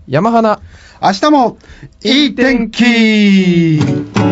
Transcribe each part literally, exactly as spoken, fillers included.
山花。 明日もいい天気。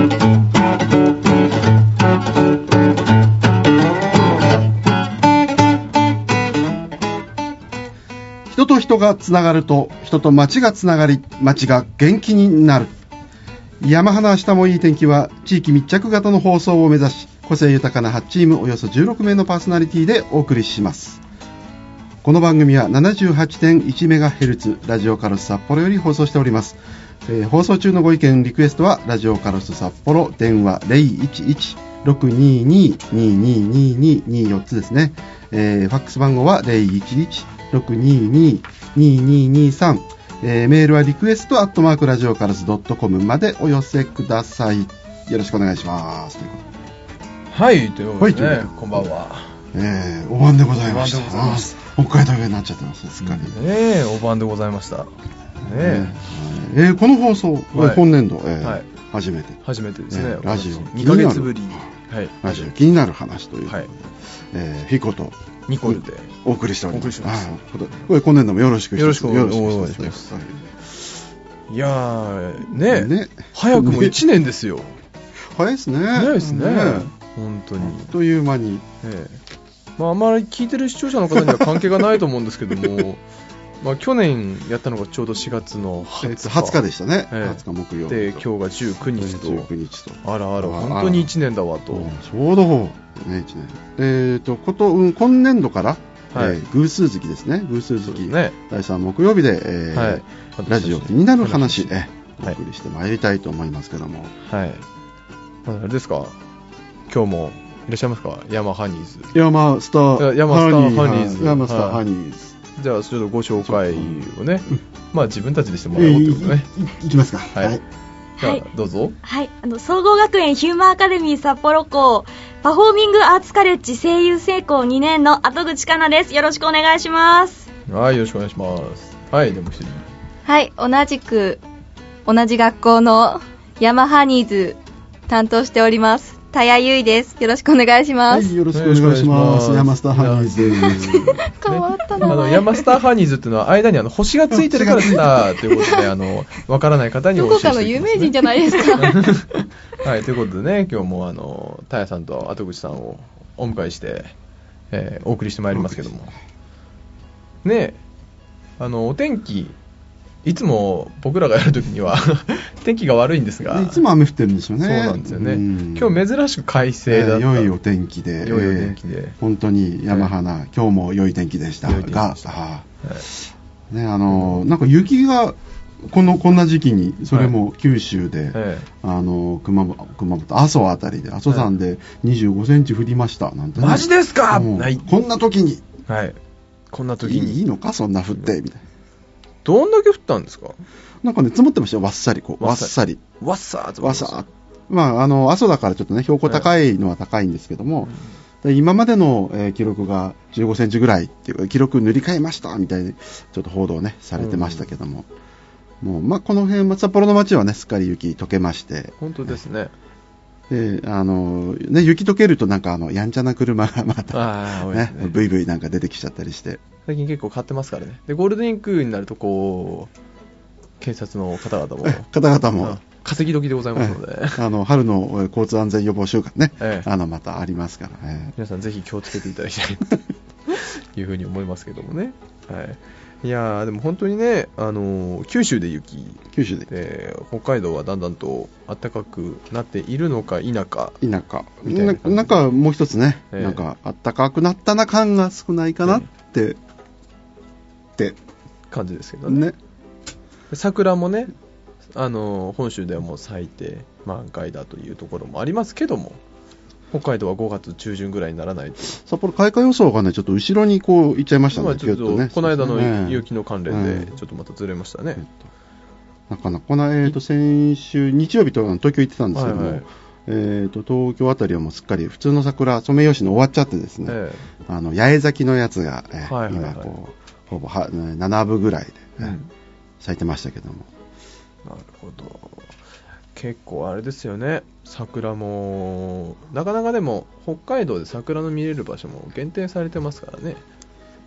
人と人がつながると、人と町がつながり、町が元気になる。山花明日もいい天気は地域密着型の放送を目指し、個性豊かなはちチームおよそじゅうろくめいのパーソナリティでお送りします。この番組は ななじゅうはちてんいちメガヘルツ ラジオカロス札幌より放送しております。えー、放送中のご意見リクエストはラジオカロス札幌電話 ゼロいちいち ろくにーにー にーにーにーにー によっつですね。えー、ファックス番号は ゼロいちいち ろくにーにー にーにーにーさん、えー、メールはリクエストアットマークラジオカロス .com までお寄せください。よろしくお願いします。 はい、ということでね、はい、こんばんは。 えー、お晩でございました。 お晩でございます。 北海道になっちゃってますね、すっかり。 ねえ、お晩でございました。ねええー、この放送、はい、今年度、えーはい、初めて。 初めてですね。 えー、ラジオ。 にかげつぶり。 はい。ラジオ気になる話という。はい。えー、フィコとニコルでお送りしております。 お送りします。 これ今年度もよろしくよろしくお願いします。いやー、ね、ね、早くもいちねんですよ。 早いですね。 早いですね。本当に。 あっという間に。 ええ、まあ、あまり聞いてる視聴者の方には関係がないと思うんですけども、まあ去年やったのがちょうどしがつのはつか、 はつかでしたね。 ええ、 はつか木曜日で、今日がじゅうくにちと、 じゅうくにちと、 あらあら、本当にいちねんだわと。 ちょうどね、いちねん。えっと、こと、うん、今年度から、はい、えー、偶数月ですね。偶数月、ね、だいさん木曜日で、えーはい、ラジオ気になる話、えー、お送りしてまいりたいと思いますけども。 はい。あれですか、今日もいらっしゃいますか、ヤマハニーズ。 ヤマスターヤマスターハニーズ。 ヤマスターハニーズ。 じゃあちょっとご紹介をね、まあ自分たちでしてもらおうということね。 いきますか。 はい。はい、じゃあどうぞ。 はい。あの総合学園ヒューマンアカデミー札幌校パフォーミングアーツカレッジ声優専攻にねんの後口かなです。よろしくお願いします。 はい、よろしくお願いします。はい、でも一人。 はい、同じく同じ学校のヤマハニーズ担当しております田谷優衣です。よろしくお願いします。 はい、よろしくお願いします。ヤマスターハニーズ。 変わったな。 あのヤマスターハニーズっていうのは間にあの星がついてるからスターということで、あのわからない方にお教えしていきます、ね。 どこかの有名人じゃないですか。 はい、ということでね、今日もあの田谷さんと後口さんをお迎えして、えー、お送りしてまいりますけども。ね、あのお天気。いつも僕らがやるときには天気が悪いんですが、 いつも雨降ってるんですよね。 そうなんですよね。今日珍しく快晴だった、えー、良いお天気で、 良いお天気で、えー、 本当に山花、えー、今日も良い天気でしたが、あ、ね、あのなんか雪がこのこんな時期に、それも九州で、はい、あの熊本、熊本阿蘇あたりで阿蘇山でにじゅうごセンチ降りましたなんて、ね、 マジですか、はい、 こんな時に、 はい、こんな時にいいのかそんな降ってみたいな。 どんだけ降ったんですか？ なんかね、積もってましたよ、わっさり、こう、わっさり。 わっさーわっさー。まあ、あの、阿蘇だからちょっとね、標高高いのは高いんですけども、うん、今までの、えー、記録がじゅうごセンチぐらいっていう、記録塗り替えましたみたいに、ちょっと報道ね、されてましたけども、うん、もう、まあ、この辺、札幌の街はね、すっかり雪溶けまして。 本当ですね。 で、あの、ね、雪溶けるとなんか、あの、やんちゃな車がまた、ね、ね、ブイブイなんか出てきちゃったりして。 最近結構買ってますからね。で、ゴールデンウィークになるとこう、警察の方々も方々も稼ぎ時でございますので、 あの春の交通安全予防週間ね、ええ、あのまたありますから、ええ、 皆さんぜひ気をつけていただきたいというふうに思いますけどもね。はい、いやーでも本当にね、あのー、九州で雪、 九州で、 えー、北海道はだんだんと暖かくなっているのか否か否かみたいな感じ。なんかもう一つね、えー、なんか暖かくなったな感が少ないかなって、えー、って感じですけどね。ね、桜もね、あの本州ではもう咲いて満開だというところもありますけども、北海道はごがつ中旬ぐらいにならないと。 札幌開花予想がね、ちょっと後ろにこう行っちゃいましたね。まあ、 ちょっとね、この間の雪の関連でちょっとまたずれましたね。えー、 なかなかこの、えー、と先週日曜日と東京行ってたんですけども、はいはい、えー、と東京あたりはもうすっかり普通の桜ソメイヨシノ終わっちゃってですね、えー、あの八重咲きのやつが、えーはいはいはい、今こうほぼはななぶぐらいで、ね、うん、咲いてましたけども。 なるほど。結構あれですよね、桜もなかなかでも北海道で桜の見れる場所も限定されてますからね。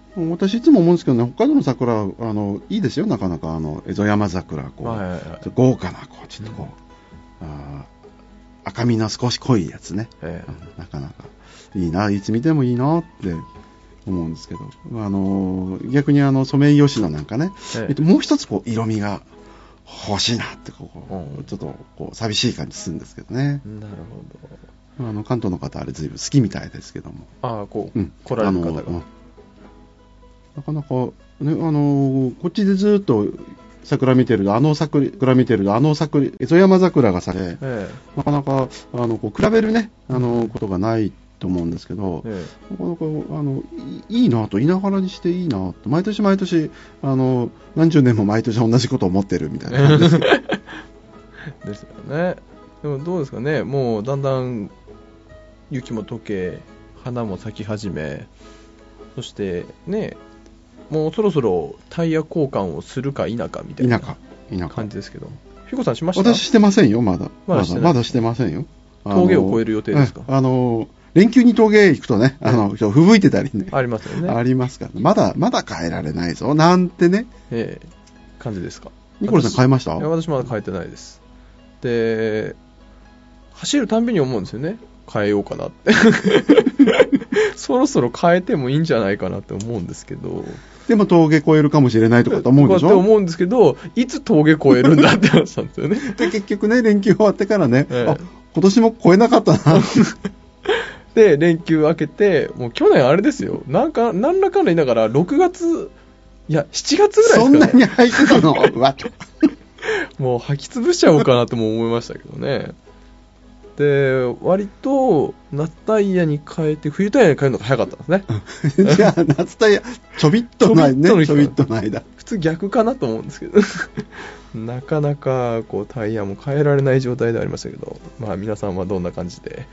私いつも思うんですけどね、北海道の桜はあのいいですよ、なかなかあの蝦夷山桜こう、 はいはいはい、 豪華なこうちょっとこう、うん、あ赤みの少し濃いやつね、 ええ、 なかなかいいな、いつ見てもいいなって思うんですけど、あの逆にあのソメイヨシノなんかね、えええっと、もう一つこう色味が欲しいなってこう、うん、ちょっとこう寂しい感じするんですけどね。 なるほど。 あの関東の方あれ随分好きみたいですけども。 ああ、こう、うん、来られる方が、うん、 なかなかね、あのこっちでずっと桜見てると、あの桜見てると、あの桜、蝦夷山桜が咲いて、ええ、なかなかあのこう比べるね、あのことがないと思うんですけど、ええ、なかなかあのいいなと、いながらにしていいなと、毎年毎年あの何十年も毎年同じことを思ってるみたいな感じですけどですよね。でもどうですかね、もうだんだん雪も溶け、花も咲き始め、そしてね、もうそろそろタイヤ交換をするか否かみたいな感じですけど、ひこさんしました？ 私してませんよ、まだ。 まだしてない。 まだしてませんよ。 峠を越える予定ですか？ あの、連休に峠行くとね、あの、吹雪いてたりね。 ありますよね。 ありますから、ね、まだ、まだ変えられないぞ、なんてね。 ええ、感じですか。 ニコルさん変えました？ いや、私まだ変えてないです。で、走るたんびに思うんですよね。変えようかなって。そろそろ変えてもいいんじゃないかなって思うんですけど。 でも峠越えるかもしれないとかと思うでしょ？ って思うんですけど、いつ峠越えるんだって話なんですよね。 で、結局ね、連休終わってからね、ええ、あ、今年も越えなかったな。 で、連休明けて、もう去年あれですよ。なんか、なんらかの言いながら、ろくがつ、いや、しちがつぐらいですかね。 そんなに履いてたのわもう履き潰しちゃおうかなとも思いましたけどね。で、割と夏タイヤに変えて冬タイヤに変えるのが早かったんですね。じゃあ夏タイヤちょびっとの間ね、ちょびっとの間。 普通逆かなと思うんですけど、なかなかこうタイヤも変えられない状態でありましたけど、まあ皆さんはどんな感じで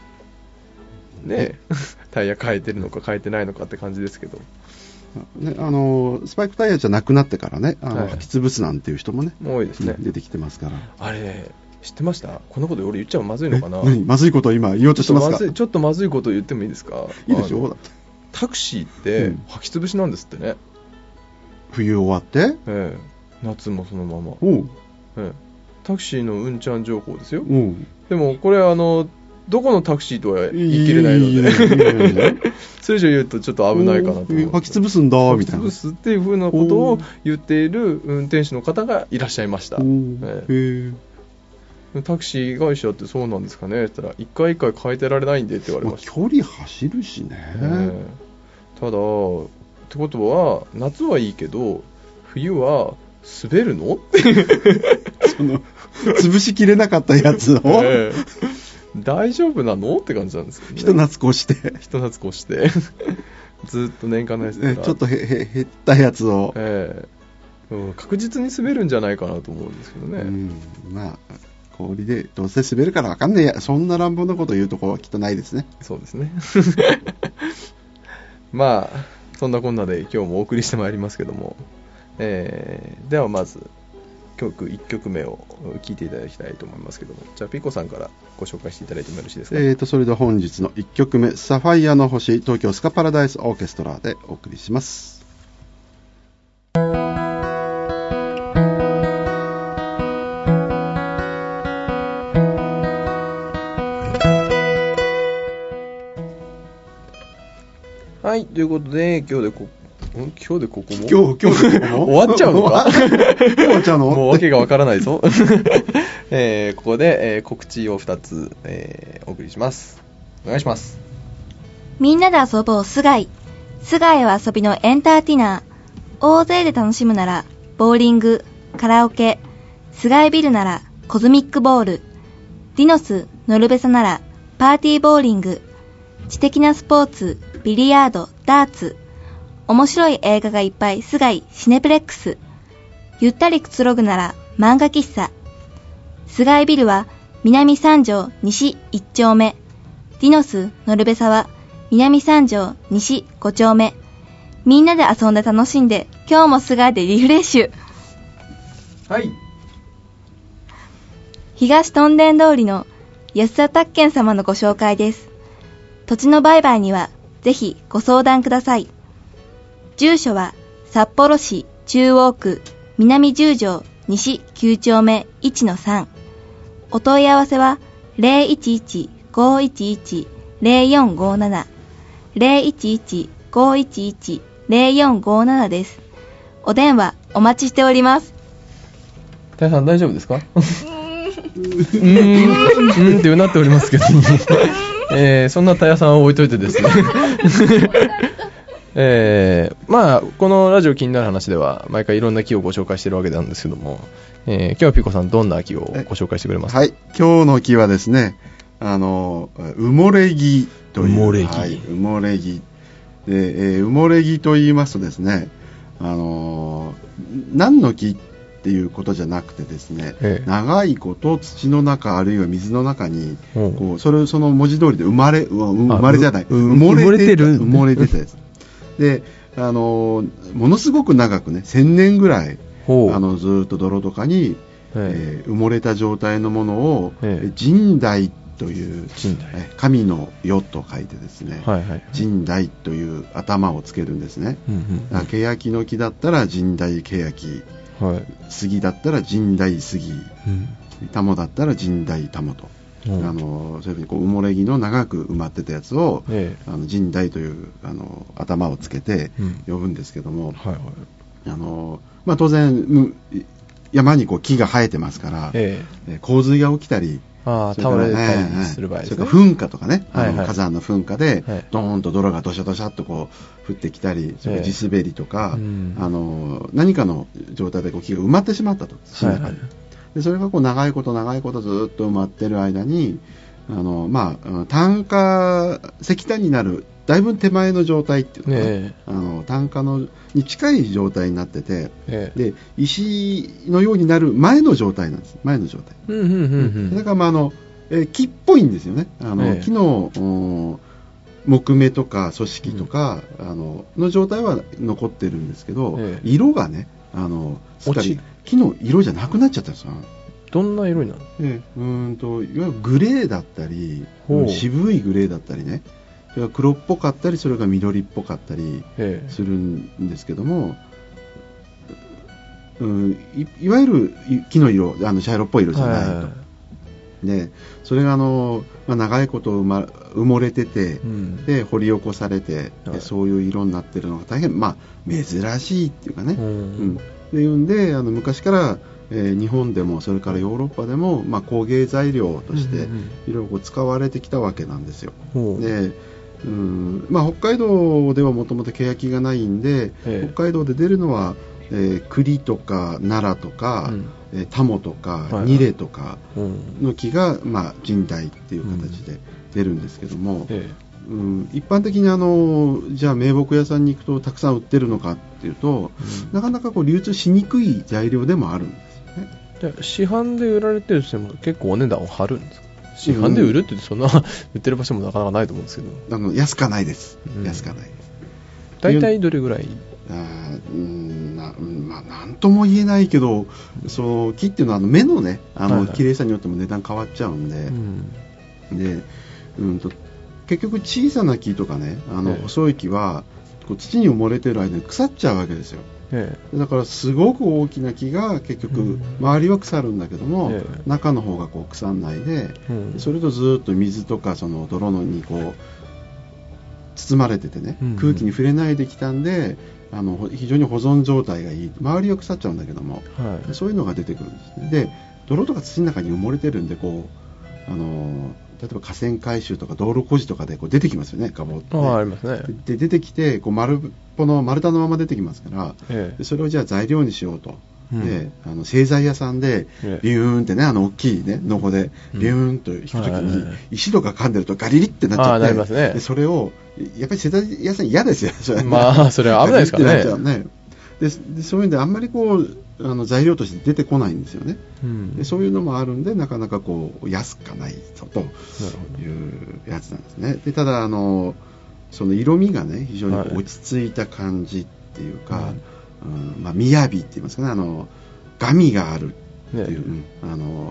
ね、タイヤ変えてるのか変えてないのかって感じですけど。 ね、あのスパイクタイヤじゃなくなってからね、あの、はい、履き潰すなんていう人もね、 多いですね、 出てきてますから。 あれ知ってました？このこと俺言っちゃまずいのかな？ まずいことを今言おうとしてますか？ ちょっとまずい、ちょっとまずいこと言ってもいいですか？ いいでしょう。 タクシーって履き潰しなんですってね。 冬終わって、 ええ、夏もそのまま。 おう、 ええ、タクシーのうんちゃん情報ですよ。おう、でもこれあのどこのタクシーとは言い切れないので、それ以上言うとちょっっと危ないかなと思う。 履き潰すんだみたいな。 履き潰すっていう風なことを言っている運転手の方がいらっしゃいました。へえ。タクシー会社ってそうなんですかねって言ったら、一回一回変えてられないんでって言われました。 まあ、距離走るしね。 ただ、ってことは、夏はいいけど、冬は滑るのってその、潰しきれなかったやつを、えー、大丈夫なのって感じなんですけどね。 一夏越して。 一夏越して。ずっと年間のやつから。 ちょっとへへ減ったやつを、 えーうん。確実に滑るんじゃないかなと思うんですけどね。 うん、まあ氷でどうせ滑るから分かんねえや、そんな乱暴なこと言うところはきっとないですね。 そうですね。まあそんなこんなで今日もお送りしてまいりますけども、えー、ではまず曲いっきょくめを聴いていただきたいと思いますけども、じゃあピコさんからご紹介していただいてもよろしいですか。 えーとそれでは本日のいっきょくめ、サファイアの星、東京スカパラダイスオーケストラでお送りします。 はい、ということで今日でこ今日でここも今日今日でここも終わっちゃうのか終わっちゃうのもうわけがわからないぞ、えー、ここで、えー、告知をふたつ、えー、お送りします。お願いします。 みんなで遊ぼうスガイ。スガイは遊びのエンターテイナー。大勢で楽しむならボーリング、カラオケ。スガイビルならコズミックボール。ディノス、ノルベサならパーティーボーリング。知的なスポーツ、ビリヤード、ダーツ。面白い映画がいっぱい、スガイ、シネプレックス。ゆったりくつろぐなら、漫画喫茶。スガイビルは、南三条西いっ丁目。ディノス、ノルベサは、南三条西ご丁目。みんなで遊んで楽しんで、今日もスガイでリフレッシュ。 はい。 東屯田通りの安田宅建様のご紹介です。土地の売買には、ぜひご相談ください。 住所は札幌市中央区南十条西きゅう丁目 いちのさん。お問い合わせは ゼロいちいち ごいちいち ゼロよんごなな ゼロいちいち ごいちいち ゼロよんごなな です。お電話お待ちしております。 たやさん大丈夫ですか？うーん、うーんってうなっておりますけど、えー、そんなたやさんを置いといてですね、えー、まあこのラジオ気になる話では毎回いろんな木をご紹介してるわけなんですけども、えー、今日はピコさんどんな木をご紹介してくれますか？ はい、今日の木はですね、あの埋もれ木という埋もれ木、 はい、埋もれ木で、えー、埋もれ木と言いますとですね、あの何の木っていうことじゃなくてですね、ええ、長いこと土の中あるいは水の中にこうそれその文字通りで生まれ生まれじゃない埋もれてる埋もれてたやつで、あのものすごく長くねせんねんぐらいあのずっと泥とかに、えー、埋もれた状態のものを、ええ、神代という神の世と書いてですね、はいはい、神代という頭をつけるんですね、うんうん、ケヤキの木だったら神代ケヤキ、はい、杉だったら神代杉、うん、タモだったら神代タモと、うん、あのそういうふうにこう埋もれ木の長く埋まってたやつを、ええ、あの神代というあの頭をつけて呼ぶんですけども、うんはいはいあのまあ、当然山にこう木が生えてますから、ええ、洪水が起きたりあ倒れたりする場合ですね。 それから噴火とかね、あの、はいはい、火山の噴火で、はい、ドーンと泥がドシャドシャっとこう降ってきたり、それから地滑りとか、えー、あの何かの状態でこう木が埋まってしまったと、はいはい、でそれがこう長いこと長いことずっと埋まってる間に、あのまあ炭化石炭になるだいぶ手前の状態っていうのかな、ね、あの炭化のに近い状態になってて、ええ、で石のようになる前の状態なんです。前の状態、うんうんうんうん、だから、まああのえー、木っぽいんですよね。あの、ええ、木の木目とか組織とか、うん、あのの状態は残ってるんですけど、ええ、色がねあのすっかり木の色じゃなくなっちゃったんですよ。 どんな色になるの？ ええ、うーんといわゆるグレーだったり渋いグレーだったりね、それが黒っぽかったりそれが緑っぽかったりするんですけども、うん、い, いわゆる木の色あの茶色っぽい色じゃないと、はいはいはい、でそれがあの、まあ、長いこと埋、ま、埋もれてて、うん、で掘り起こされて、はい、でそういう色になってるのが大変、まあ、珍しいっていうかね、うんうん、でいうんであの昔から、えー、日本でもそれからヨーロッパでも、まあ、工芸材料としていろいろ使われてきたわけなんですよ、うんうん、でうんまあ、北海道ではもともとケヤキがないんで、ええ、北海道で出るのは、えー、栗とか奈良とか、うんえー、タモとか、はいはい、ニレとかの木が、まあ、神代っていう形で出るんですけども、うんええうん、一般的にあのじゃあ名木屋さんに行くとたくさん売ってるのかっていうと、うん、なかなかこう流通しにくい材料でもあるんですよね。 じゃあ市販で売られてるとしても結構お値段を張るんですか？市販で売るって言ってそんな売ってる場所もなかなかないと思うんですけど、 あの安かないです、うん、安かないです。 大体どれぐらい？ あうんな、まあ、なんとも言えないけど、その木っていうのはあの目のねあの、はいはい、綺麗さによっても値段変わっちゃうんで、うん、でうんと結局小さな木とかねあの細い木はこう土に埋もれてる間に腐っちゃうわけですよ。ええ、だからすごく大きな木が結局周りは腐るんだけども、ええ、中の方がこう腐んないで、うん、それとずっと水とかその泥のにこう包まれててね、うん、空気に触れないできたんであの非常に保存状態がいい。周りは腐っちゃうんだけども、はい、そういうのが出てくるんですね。で泥とか土の中に埋もれてるんでこうあの例えば河川改修とか道路工事とかでこう出てきますよね、ガボって。 あありますね。 で出てきてこう丸っぽの丸太のまま出てきますから、ええ、でそれをじゃあ材料にしようと、うん、であの製材屋さんでビューンってねあの大きいねノコでビューンと引くときに石とか噛んでるとガリリってなっちゃって、 なりますね、 でそれをやっぱり製材屋さん嫌ですよそれ。 まあそれは危ないですからね。 ガリリってなっちゃうね。ででそういうんであんまりこうあの材料として出てこないんですよね、うん、でそういうのもあるんでなかなかこう安かないぞというやつなんですね。でただあのその色味がね非常に落ち着いた感じっていうか、はいうんまあ、雅って言いますかねあのガミがあるっていう、ねうん、あの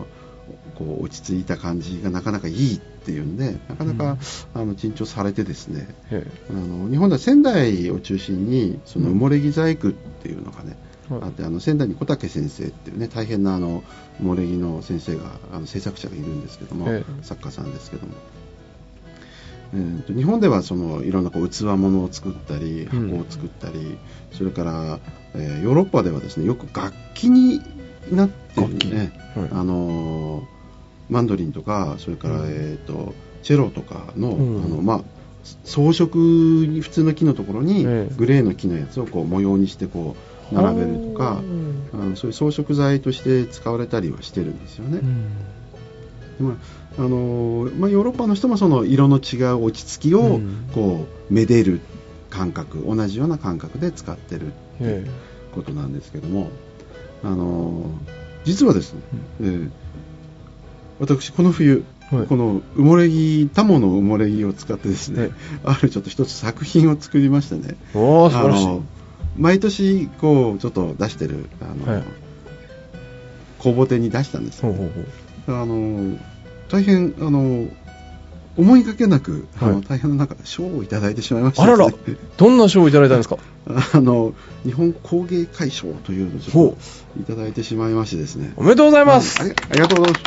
こう落ち着いた感じがなかなかいいっていうんで、なかなか、うん、あの珍重されてですね、あの日本では仙台を中心にその埋もれ木細工っていうのがね、うん、あって、あの仙台に小竹先生っていうね大変なあの埋もれ木の先生があの制作者がいるんですけども、作家さんですけども、えー、と日本ではそのいろんなこう器物を作ったり箱を作ったり、うん、それから、えー、ヨーロッパではですねよく楽器になってるね、はい、あのー、マンドリンとかそれから、うん、えー、とチェロとかの、うん、あのまあ、装飾に普通の木のところにグレーの木のやつをこう模様にしてこう並べるとか、あのそういう装飾材として使われたりはしてるんですよね。うん、まああのーまあ、ヨーロッパの人もその色の違う落ち着きをこうめでる感覚、同じような感覚で使ってるっていうことなんですけども、あのー、実はですね、うん、えー、私この冬、はい、この埋もれ木、タモの埋もれ木を使ってですね、はい、あるちょっと一つ作品を作りましてね、 おー、素晴らしい。 あの毎年こうちょっと出してるあの、はい、公募展に出したんですよ、ね、ほうほうほう、あの大変あの思いがけなく、はい、あの大変ななんか賞をいただいてしまいました、ね、 あらら、どんな賞をいただいたんですか？ あの日本工芸会賞というのをちょっといただいてしまいましてですね。 おめでとうございます。 あり、ありがとうございます。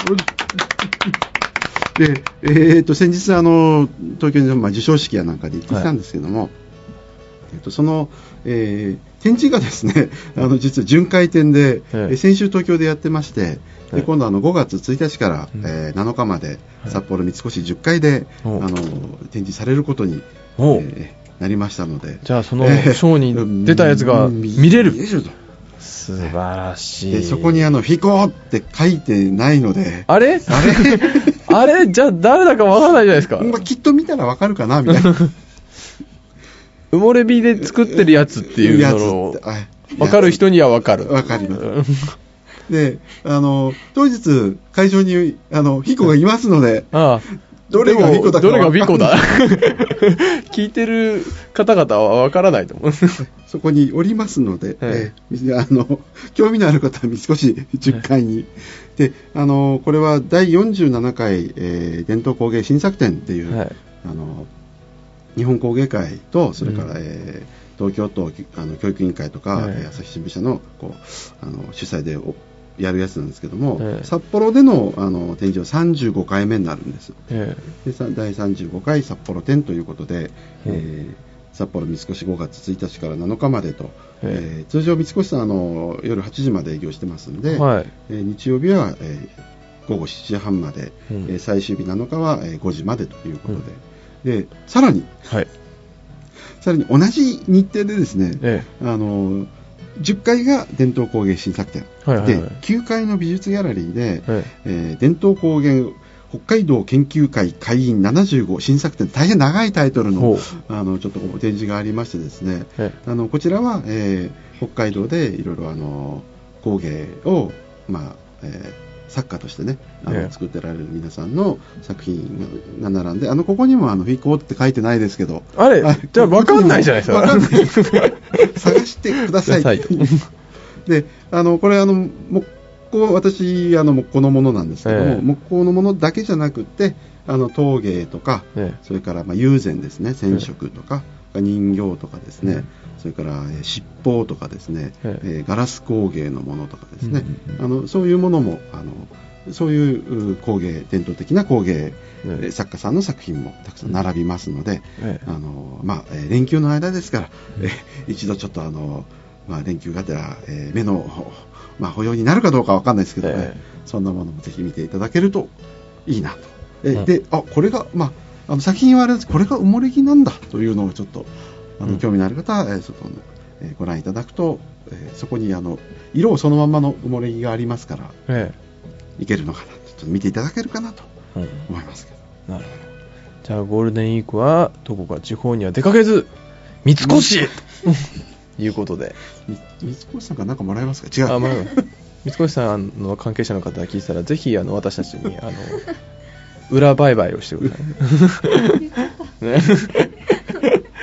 で、えー、と先日あの東京に、まあ、授賞式やなんかで行ってきたんですけども、はい、えー、とその、えー、展示がですね、あの実は巡回展で、はい、先週東京でやってまして、で今度あのごがつついたちから、うん、えー、なのかまで札幌三越じゅっかいで、はい、あの展示されることに、えー、なりましたので、 じゃあそのショーに出たやつが見れる、えー、素晴らしい。 でそこにあのフィコーって書いてないので、 あれあれあれ、じゃあ誰だかわからないじゃないですか。 まあ、きっと見たらわかるかなみたいな埋もれ火で作ってるやつっていうのをわかる人にはわかる。 わかりますで、あの当日会場にあのヒコがいますので、ああ、どれがヒコだかどれがヒコだ聞いてる方々はわからないと思うそこにおりますので、はい、えー、あの興味のある方は三越じゅっかいに、はい、であのこれはだいよんじゅうななかい、えー、伝統工芸新作展っていう、はい、あの日本工芸会とそれから、うん、えー、東京都あの教育委員会とか、はい、朝日新聞社のこうあの主催でやるやつなんですけども、えー、札幌で の, あの展示はさんじゅうごかいめになるんです、えー、でだいさんじゅうごかい札幌展ということで、えー、札幌三越ごがつついたちからなのかまでと、えー、通常三越さんあの夜はちじまで営業してますんで、はい、えー、日曜日は、えー、ごごしちじはんまで、うん、えー、最終日なのかは、えー、ごじまでということで、うん、でさらに、はい、さらに同じ日程でですね、ええ、あのじゅっかいが伝統工芸新作展、はいはいはい、できゅうかいの美術ギャラリーで、はい、えー、伝統工芸北海道研究会会員ななじゅうご新作展、大変長いタイトル の, あのちょっと展示がありましてですね、はい、あのこちらは、えー、北海道でいろいろあの工芸を、まあえー作家としてね、あの作ってられる皆さんの作品が並んで、あのここにもあのフィコーって書いてないですけど、 あれ、あ、じゃあ分かんないじゃないですか。分かんない探してくださいで、あのこれあの木工、私あの木工のものなんですけども、えー、木工のものだけじゃなくて、あの陶芸とか、えー、それからまあ友禅ですね、染色とか、えー、人形とかですね、えー、それから七宝とかですね、えー、ガラス工芸のものとかですね、うん、あのそういうものもあのそういう工芸、伝統的な工芸、えー、作家さんの作品もたくさん並びますので、えーあのまあ、連休の間ですから、うん、えー、一度ちょっとあの、まあ、連休がてら、えー、目の、まあ、保養になるかどうかわかんないですけどね、えー、そんなものもぜひ見ていただけるといいなと、えーうん、で、あ、これが、まあ、あの作品はあれです、これが埋もれ木なんだというのをちょっとあの、うん、興味のある方は、えー、そこの、えー、ご覧いただくと、えー、そこにあの色をそのまんまの埋もれ木がありますから、えー、いけるのかな、ちょっと見ていただけるかなと思いますけど、 うん、なるほど。じゃあゴールデンウィークはどこか地方には出かけず三越へということで、 三越さんから何かもらえますか？違う、あ、まあ、 三越さんの関係者の方が聞いてたらぜひあの私たちにあの裏売買をしてくださいね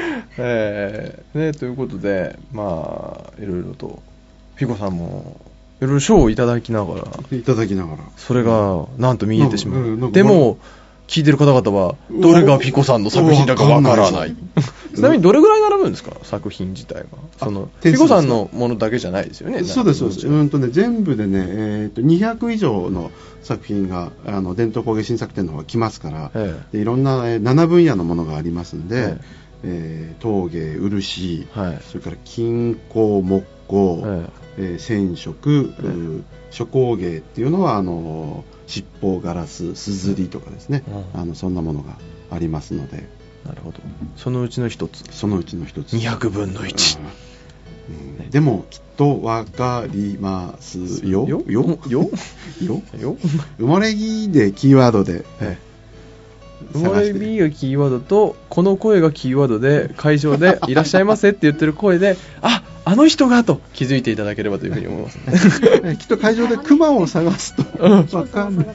えー、ね、ということで、まあいろいろとフィコさんもいろいろ賞をいただきながら、 いただきながら。 それが、なんと見えてしまなんかうう。 んでも、聞いてる方々は、どれがピコさんの作品だかわからない。ちなみにどれぐらい並ぶんですか、作品自体が。その、ピコさんのものだけじゃないですよね。 そうです、そうです。うんとね、全部でね、えー、とにひゃく以上の作品が、あの、伝統工芸新作展の方が来ますから、ええ、でいろんな、えー、なな分野のものがありますんで、えええー、陶芸、漆、はい、それから金工、木工、えええー、染色、ええ、手工芸っていうのは、あの、七宝ガラス、すずりとかですね、うん、あのそんなものがありますので。 なるほど。そのうちの一つ。 そのうちの一つ。 にひゃくぶんのいち。 うん、でもきっとわかりますよ。 よよよよよ生まれ木でキーワードで。 生まれ木がキーワードと、この声がキーワードで、会場でいらっしゃいませって言ってる声で、あ、あの人がと気づいていただければというふうに思いますね。 きっと会場でクマを探すとわかんない。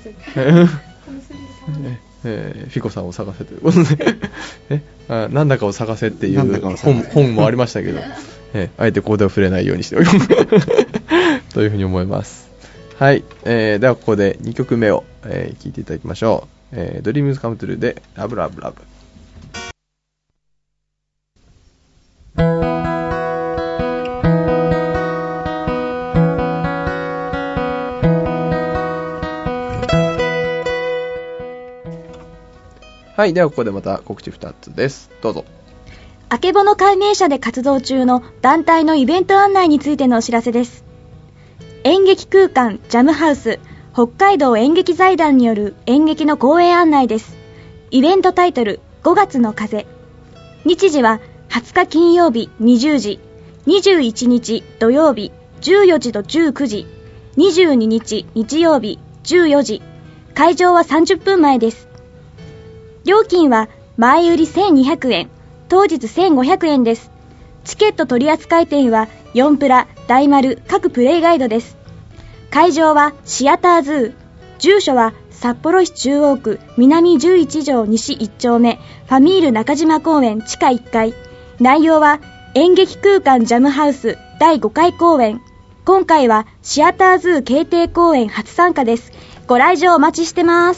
えー、フィコさんを探せということでえあ、なんだかを探せっていう本, 本もありましたけど、えー、あえてここでは触れないようにしておりますというふうに思います。はい、えー、ではここでにきょくめを、えー、聴いていただきましょう。えー、Dreams Come True でラブラブラブ。はい、ではここでまた告知ふたつです。どうぞ。 あけぼの改名者で活動中の団体のイベント案内についてのお知らせです。演劇空間ジャムハウス北海道演劇財団による演劇の公演案内です。イベントタイトルごがつの風。日時ははつか金曜日にじゅうじ、にじゅういちにち土曜日じゅうよじとじゅうくじ、にじゅうににち日曜日じゅうよじ。会場はさんじゅっぷんまえです。料金は前売りせんにひゃくえん、当日せんごひゃくえんです。チケット取扱店はよんプラ、大丸、各プレイガイドです。会場はシアターズー。住所は札幌市中央区南じゅういち条西いっ丁目ファミール中島公園地下いっかい。内容は演劇空間ジャムハウスだいごかい公演。今回はシアターズー慶定公演初参加です。ご来場お待ちしてます。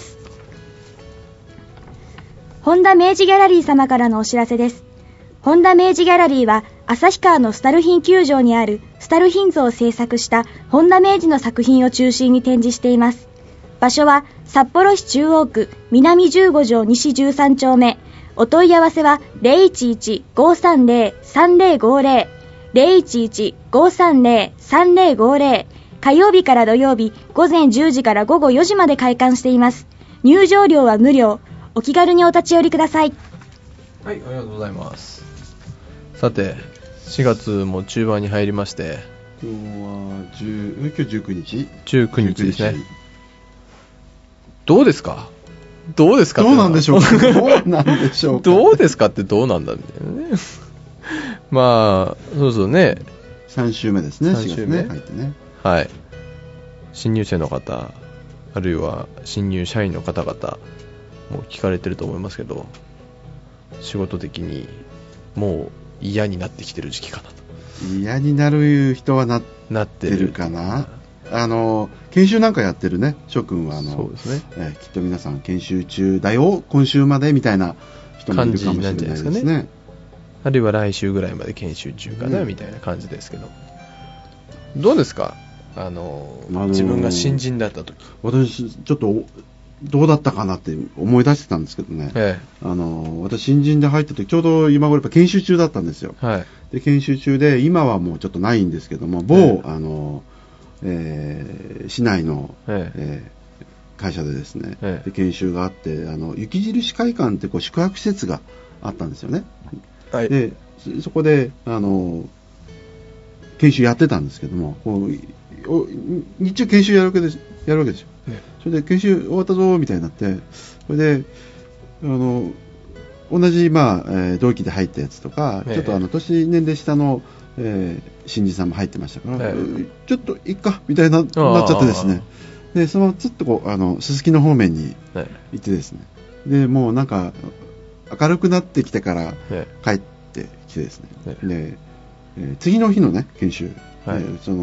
本田明治ギャラリー様からのお知らせです。本田明治ギャラリーは旭川のスタルヒン球場にあるスタルヒン像を制作した本田明治の作品を中心に展示しています。場所は札幌市中央区南じゅうご条西じゅうさん丁目。お問い合わせは ゼロいちいち ごさんゼロ さんゼロごゼロ ゼロいちいち ごさんゼロ さんゼロごゼロ。火曜日から土曜日午前じゅうじから午後よじまで開館しています。入場料は無料。お気軽にお立ち寄りください。 はい、ありがとうございます。さて、しがつも中盤に入りまして、 今日はじゅう、今日じゅうくにちじゅうくにちですね。どうですかどうですかってどうなんでしょうかどうなんでしょうかどうですかってどうなんだみたいなね。まあ、そうそうね。 さん週目ですね、しがつね。入ってね。 はい。新入生の方、あるいは新入社員の方々、もう聞かれてると思いますけど、仕事的にもう嫌になってきてる時期かなと。 嫌になる人はなってるかな。あの研修なんかやってるね諸君はあのそうですね、 えー、きっと皆さん研修中だよ今週までみたいな人もいるかもしれないですね。ねあるいは来週ぐらいまで研修中かな、ね、みたいな感じですけど、どうですかあの、あのー、自分が新人だった時。 私ちょっとどうだったかなって思い出してたんですけどね、ええ、あの私新人で入った時ちょうど今頃やっぱ研修中だったんですよ、はい、で研修中で今はもうちょっとないんですけども某、ええ、あのえー、市内の、えええー、会社でですね、ええ、で研修があってあの雪印会館ってこう宿泊施設があったんですよね、はい、でそこであの研修やってたんですけどもこう日中研修やるわけですやるわけですよ、ね、それで研修終わったぞみたいになってそれであの同じ、まあえー、同期で入ったやつとか、ね、ちょっとあの年年齢下のえー、新人さんも入ってましたから、えー、ちょっといっかみたいななっちゃってですねでそのつっとこうあのすすきの方面に行ってですね、でもうなんか明るくなってきてから帰ってきてですね、で、えー、次の日のね研修、はい、えー、その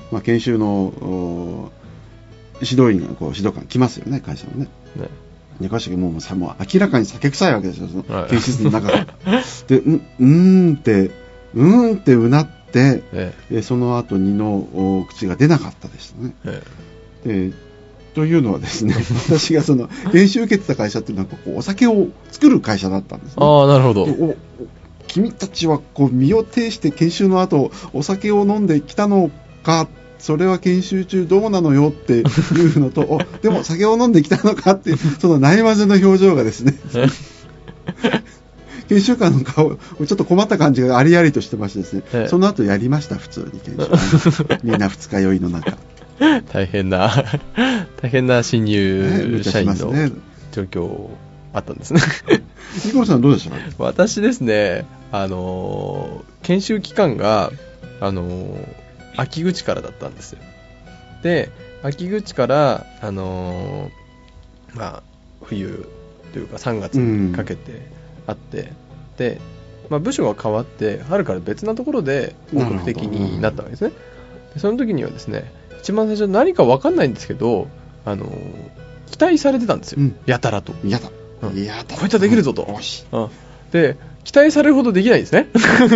まあ、研修の指導員がこう指導官来ますよね、会社のね。 ねでかしもうさもう明らかに酒臭いわけですよ、そのはい研修室の中が。で、う、うーんって、うーんってうなって、 ええその後二の口が出なかったですね。 えでというのはですね、私がその研修受けてた会社っていうのはこうお酒を作る会社だったんですね。 ああ、なるほど。 でお君たちはこう身を挺して研修の後お酒を飲んできたのか、それは研修中どうなのよっていうのとおでも酒を飲んできたのかっていうそのないまぜの表情がですね研修官の顔ちょっと困った感じがありありとしてましてですね、 ええ、 その後やりました、普通に研修みんな二日酔いの中大変な大変な新入社員のね状況あったんですねニコルさんどうでしたか？ 私ですね、あのー研修期間が、あのー秋口からだったんですよ。で、秋口から、あのーまあ、冬というかさんがつにかけてあって、うん、で、まあ、部署が変わって春から別なところで本格的になったわけですね。でその時にはですね、一番最初何か分かんないんですけど、あのー期待されてたんですよ、うん、やたらと。 やだ、 うん、 やだこいつはできるぞと、 うん、 で期待されるほどできないんですね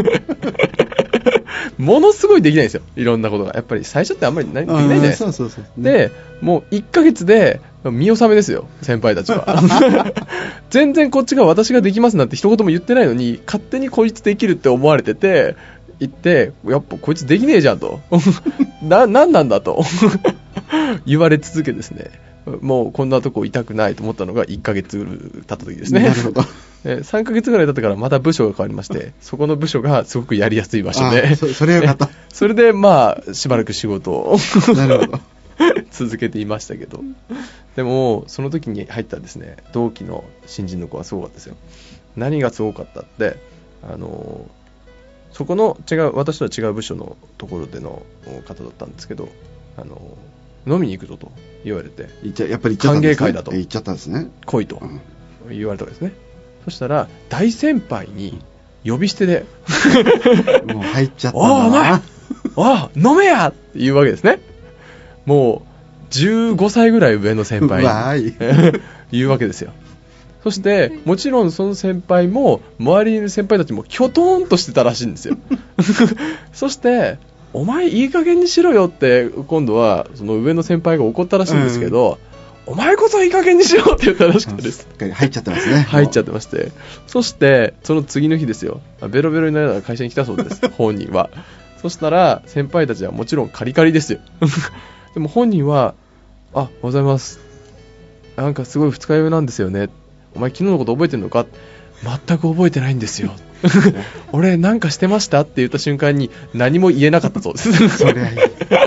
ものすごいできないんですよ、いろんなことが。やっぱり最初ってあんまり何できないじゃないですか。 そうそうそう、 でもういっかげつで見納めですよ、先輩たちは全然こっちが私ができますなんて一言も言ってないのに、勝手にこいつできるって思われてて、言ってやっぱこいつできねえじゃんとな、なんなんだと言われ続けですね、もうこんなとこ痛くないと思ったのがいっかげつ経った時ですね。 なるほどさんかげつぐらい経ってからまた部署が変わりまして、そこの部署がすごくやりやすい場所で、 そ, それよかったそれでまあしばらく仕事をなるほど続けていましたけど、でもその時に入ったですね同期の新人の子はすごかったですよ。何がすごかったって、あのそこの違う私とは違う部署のところでの方だったんですけど、あの飲みに行くぞと言われて、 やっぱり歓迎会だと言っちゃったんですね。 来いと言われたわけですね。そしたら大先輩に呼び捨てでもう入っちゃったんだな。 おいお前おい飲めやって言うわけですね。もうじゅうごさいぐらい上の先輩に言うわけですよ。そしてもちろんその先輩も周りにいる先輩たちもキョトーンとしてたらしいんですよそしてお前いい加減にしろよって今度はその上の先輩が怒ったらしいんですけど、うん、お前こそいい加減にしろって言ったらしくてです、 うん、入っちゃってますね。 入っちゃってまして、そしてその次の日ですよ、ベロベロになりながら会社に来たそうです本人は。そしたら先輩たちはもちろんカリカリですよでも本人は、あ、おはようございます、なんかすごい二日酔いなんですよね、お前昨日のこと覚えてるのか、全く覚えてないんですよ俺なんかしてましたって言った瞬間に何も言えなかったそうですそりゃいい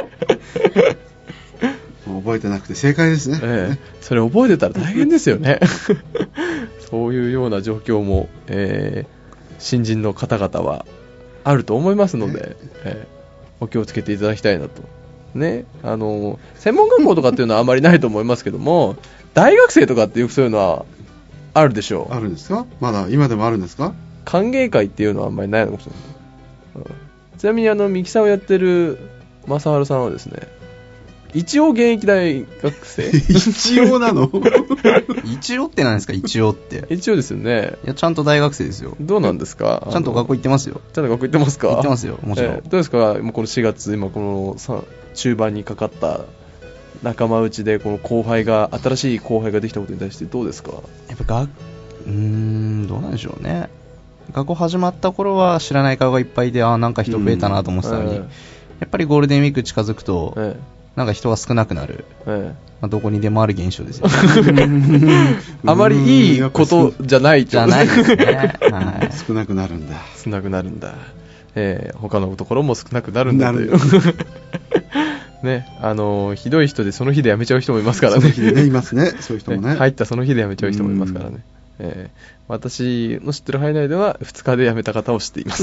もう覚えてなくて正解ですね、 ええ、それ覚えてたら大変ですよねそういうような状況も、えー、新人の方々はあると思いますので、えー、お気をつけていただきたいなとね。あの専門学校とかっていうのはあんまりないと思いますけども大学生とかってよくそういうのはあるでしょう。 あるんですか？まだ今でもあるんですか？ 歓迎会っていうのはあんまりないのかもしれない、うん、ちなみにあのミキサーをやってる正治さんはですね、一応現役大学生一応なの一応って何ですか？一応って一応ですよね。 いやちゃんと大学生ですよ。 どうなんですか？ ちゃんと学校行ってますよ。 ちゃんと学校行ってますか？ 行ってますよ、もちろん、えー、どうですか？もうこのしがつ今この中盤にかかった仲間内でこの後輩が新しい後輩ができたことに対してどうですか？ やっぱがうーんどうなんでしょうね。学校始まった頃は知らない顔がいっぱいで、あなんか人増えたなと思ってたのに、うん、やっぱりゴールデンウィーク近づくと、ええ、なんか人が少なくなる、ええまあ、どこにでもある現象ですよねあまりいいことじゃないじゃないですね、はい、 少なくなるんだ少なくなるんだ、えー、他のところも少なくなるんだというね、あのー、ひどい人でその日で辞めちゃう人もいますからね。 その日でねいますね、そういう人もね。 入ったその日で辞めちゃう人もいますからね。えー、私の知ってる範囲内ではふつかで辞めた方を知っています。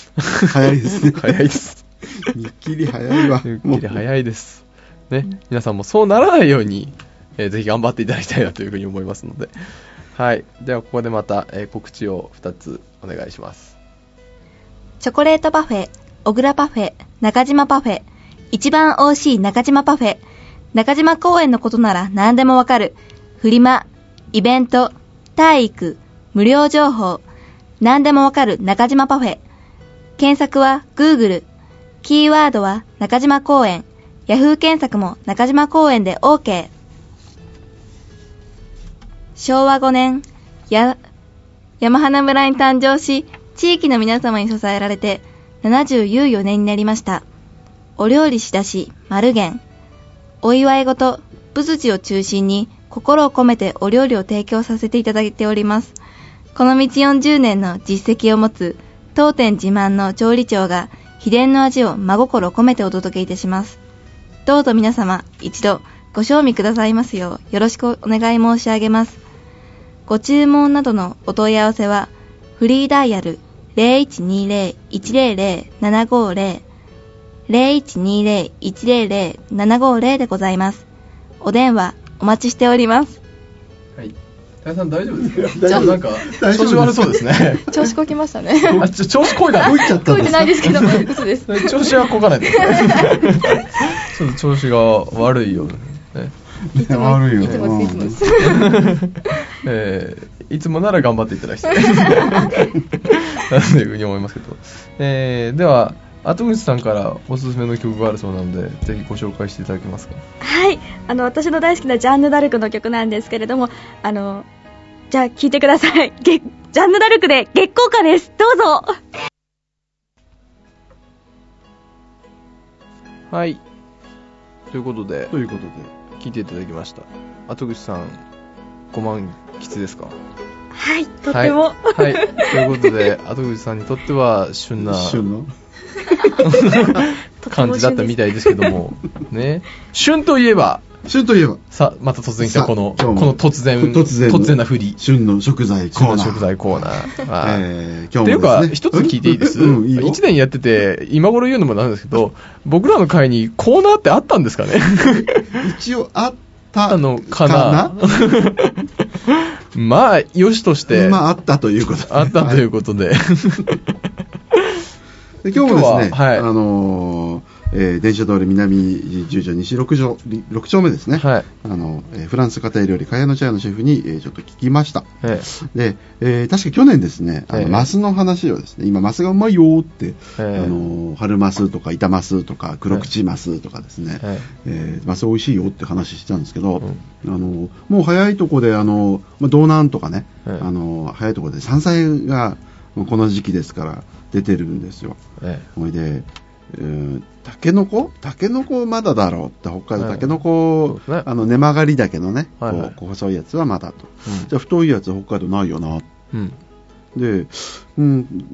早いですね。 早いです。 みっきり早いわ。 みっきり早いです。ね、皆さんもそうならないように、えー、ぜひ頑張っていただきたいなというふうに思いますので。はい。ではここでまた、えー、告知をふたつお願いします。 チョコレートパフェ、小倉パフェ、中島パフェ、 一番美味しい中島パフェ。中島公園のことなら何でもわかる。フリマ、イベント、体育、無料情報。何でもわかる中島パフェ。検索は Google。キーワードは中島公園。Yahoo 検索も中島公園で OK。しょうわごねん、や、山花村に誕生し、地域の皆様に支えられて、ななじゅうよねんになりました。お料理しだし、丸源。お祝い事、仏事を中心に、心を込めてお料理を提供させていただいております。この道よんじゅうねんの実績を持つ、当店自慢の調理長が、秘伝の味を真心込めてお届けいたします。どうぞ皆様、一度、ご賞味くださいますよう、よろしくお願い申し上げます。ご注文などのお問い合わせは、フリーダイヤル ゼロいちにゼロ いちゼロゼロ ななごゼロ ゼロいちにゼロ いちゼロゼロ ななごゼロでございます。お電話お待ちしております。 はい。大さん大丈夫ですか？なんか調子悪そうですね。 調子こきましたね。 あ、ちょ調子こいだ。 こいちゃったんです。 こいてないですけど、嘘です。 調子はこかないで。ちょっと調子が悪いようね。 いつも悪いよ。 いつもいつもです。 えー、いつもなら頑張っていただきたい。なんていうふうに思いますけど。えー、では、後口さんからおすすめの曲があるそうなので、ぜひご紹介していただけますか。 はい、あの私の大好きなジャンヌ・ダルクの曲なんですけれども、あのじゃあ聴いてください。ジャンヌ・ダルクで月光歌です。どうぞ。 はい。ということで、 ということで聴いていただきました。後口さん、ご満喫ですか？ はい、とっても。 はい。はい、ということで、後口さんにとっては旬な旬の感じだったみたいですけども、ね。旬といえば、 旬といえば、 さ、また突然来たこの、こさの突然、 突然突然な振り。 旬の食材コーナー。 旬の食材コーナー。はい。 えー、今っていうか、 日もですね。 一つ聞いていいです？ うん、いいよ。 一年やってて、今頃言うのもなんですけど、僕らの会にコーナーってあったんですかね？ 一応あったあの、かなまあ、よしとして。 まあ、あったということで。 あったということで。 で今日もですね、 はい、 あのーえー、電車通り南十条西六条ろく丁目ですね、はい、あのえー、フランス家庭料理かやの茶屋のシェフに、えー、ちょっと聞きました、はい、で、えー、確か去年ですね、あのマスの話をですね、今マスがうまいよーって、はい、あの春マスとか板マスとか黒口マスとかですね、はい、えー、マス美味しいよって話してたんですけど、うん、あのもう早いとこであの、まあ、道南とかね、はい、あの早いとこで山菜がこの時期ですから出てるんですよ。それで、えー、タケノコタケノコまだだろうって北海道、はい、タケノコ、ね、あの根曲がりだけどね、はいはい、こう細いやつはまだと、うん、じゃあ太いやつは北海道ないよな、うん、で、うん、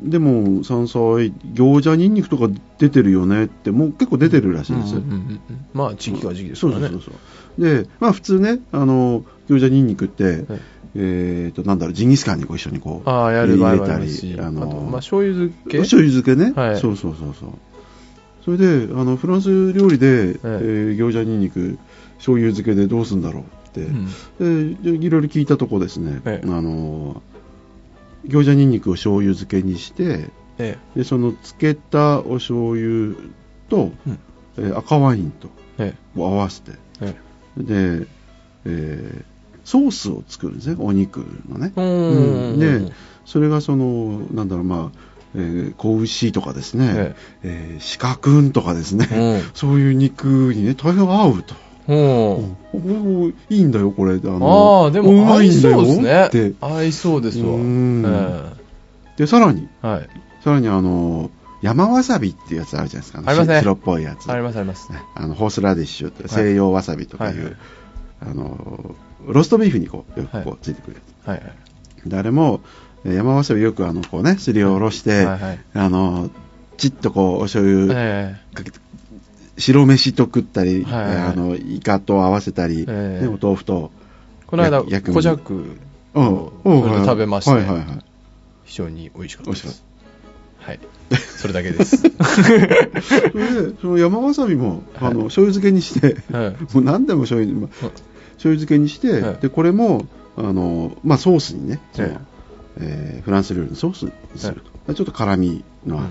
でも山菜餃子ニンニクとか出てるよねって、もう結構出てるらしいんですよ、うんうんうん、 まあ地域は時期ですからね。そうそうそうで、まあ普通ね、あの餃子ニンニクって、はい、えーとなんだろう、ジンギスカンにこう一緒にこうあやる入れたり、 あのあと、まあ、醤油漬け醤油漬けね、はい、そうそうそうそう。それであのフランス料理で、はい、えー、餃子ニンニク醤油漬けでどうするんだろうって、うん、でいろいろ聞いたとこですね、はい、あの餃子ニンニクを醤油漬けにして、はい、でその漬けたお醤油と、うん、えー、赤ワインと、はい、を合わせて、はい、で、えーソースを作るんですね、お肉のね。うん、で、それがそのなんだろう、まあ、えー、子牛とかですね、ええー、鹿くんとかですね、そういう肉にね大変合うと。うん、いいんだよこれ。あのあでも合いそうですね。って合いそうですわ。うん、えー、でさらに、はい、さらにあの山わさびっていうやつあるじゃないですか。 ありますね。 白っぽいやつ。 ありますあります。 あのホースラディッシュって西洋わさびとかいう、はいはい、あのローストビーフにこうよくこうついてくるやつ、はいはいはい、であれも山わさびよくあのこうねすりおろして、はいはい、あのちっとこうお醤油かけて、はい、白飯と食ったり、はいはい、あのイカと合わせたり、はいはい、でお豆腐とこの間コジャックを食べまして、はいはいはい、非常に美味しかったです。はい、それだけですそれでその山わさびも、はい、あの醤油漬けにして、はい、もう何でも醤油、まあ醤油漬けにして、はい、でこれもあの、まあ、ソースにねその、はい、えー、フランス料理のソースにすると、はい、ちょっと辛みのある、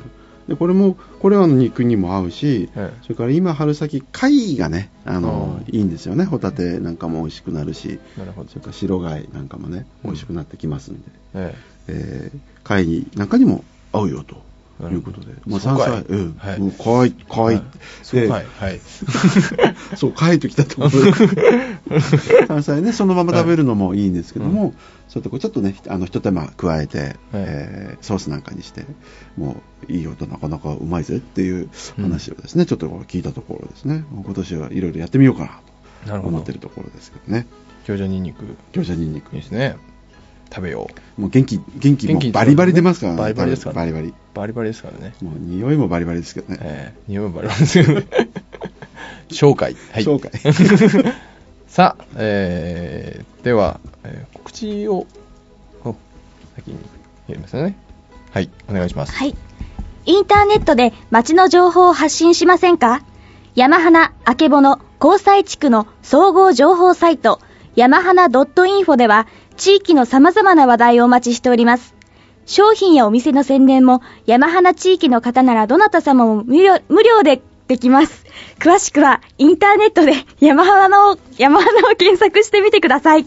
でこれもこれは肉にも合うし、 ええ、 それから今春先貝がねあの、 うん、 いいんですよね。ホタテなんかも美味しくなるし、 なるほど。 それから白貝なんかもね美味しくなってきますんで、 えええ、貝なんかにも合うよということで、まあ、山菜、うん、はい、もうかわいい、かわいい。 そうかい、はい。 そう、かいときたと思う。山菜ね、そのまま食べるのもいいんですけども、はい、うん、そうやってこうちょっとね、あの、一手間加えて、はい、えー、ソースなんかにして、もう、いい音なかなかうまいぜっていう話をですね、うん、ちょっと聞いたところですね、今年はいろいろやってみようかなと思ってるところですけどね。 餃子ニンニク。 餃子ニンニク。 いいですね。食べよう。 もう元気、元気もバリバリ出ますからね。 バリバリですからね。 バリバリ。 バリバリですからね。 もう匂いもバリバリですけどね。 えー、匂いもバリバリですけどね。紹介。はい。 紹介。 さあ、えー、では、えー、告知を、先にやりますね。はい、お願いします。 はい。インターネットで街の情報を発信しませんか？山花、あけぼの、交際地区の総合情報サイト、山花 .info では、地域の様々な話題をお待ちしております。商品やお店の宣伝も山花地域の方ならどなた様も無料、無料でできます。詳しくはインターネットで山花の、山花を検索してみてください。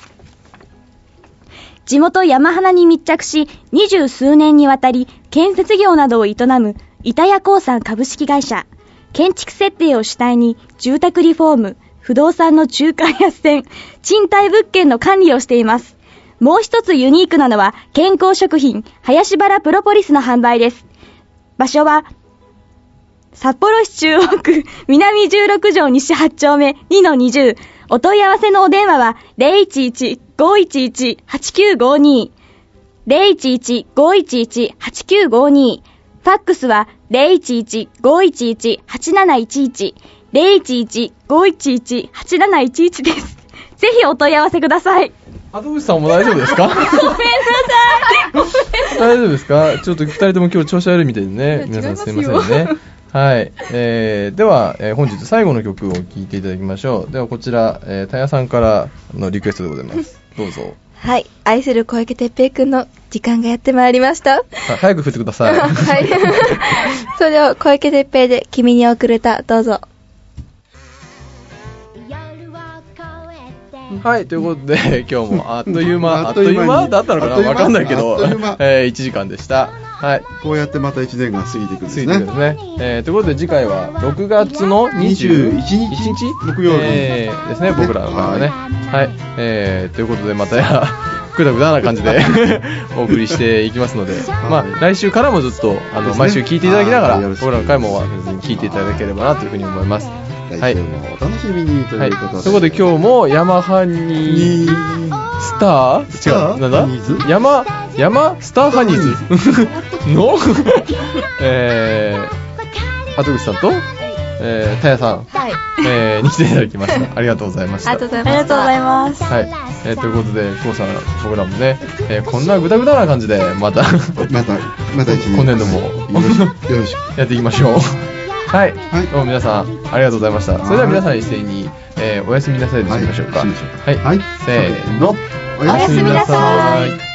地元山花に密着し、二十数年にわたり建設業などを営む板谷興産株式会社。建築設定を主体に住宅リフォーム、不動産の仲介斡旋、賃貸物件の管理をしています。もう一つユニークなのは健康食品、林原プロポリスの販売です。場所は札幌市中央区南じゅうろく条西はち丁目 にのにじゅう。お問い合わせのお電話は ゼロいちいち ごいちいち はちきゅうごに ゼロいちいち ごいちいち はちきゅうごに。ファックスは ゼロいちいち ごいちいち はちなないちいち ゼロいちいち ごいちいち はちなないちいち です。ぜひお問い合わせください。 後口さんも大丈夫ですか？ごめんなさい。大丈夫ですか？ちょっと二人とも今日調子悪いみたいでね。皆さんすいませんね。はい。えー、では、えー、本日最後の曲を聴いていただきましょう。ではこちら、えー、たやさんからのリクエストでございます。どうぞ。 はい。愛する小池徹平くんの時間がやってまいりました。 早く振ってください。 はい。それでは小池徹平で君に送る歌、どうぞ。 はい、ということで今日もあっという間あっという間だったのかな、わかんないけど、えー、いちじかんでした。はい。 こうやってまたいちねんが過ぎていくんですね。 過ぎていくんですね。えー、ということで次回はろくがつのにじゅういちにち木曜日、 えー、ですね、僕らの方はね。はい。えー、ということでまたやくだくだな感じでお送りしていきますので、まあ来週からもずっとあの、ね、毎週聞いていただきながら僕らの回も聞いていただければなというふうに思います。 はい、お楽しみにということで、はい、 ということで今日もヤマハニスター違うなんだヤマヤマスターハニーズのえー、後口さんと、えー、たやさん、 はい、 えー、に来ていただきました。ありがとうございました。 ありがとうございます。 はい、えー、ということでこうさん僕らもね、えー、こんなグダグダな感じでまたまたまた今年度もよろしくやっていきましょう。はい、はい、どうも皆さんありがとうございました。それでは皆さん一斉に、えー、おやすみなさいでしましょうか。 はい、 はい、はい、せーの、 おやすみなさい。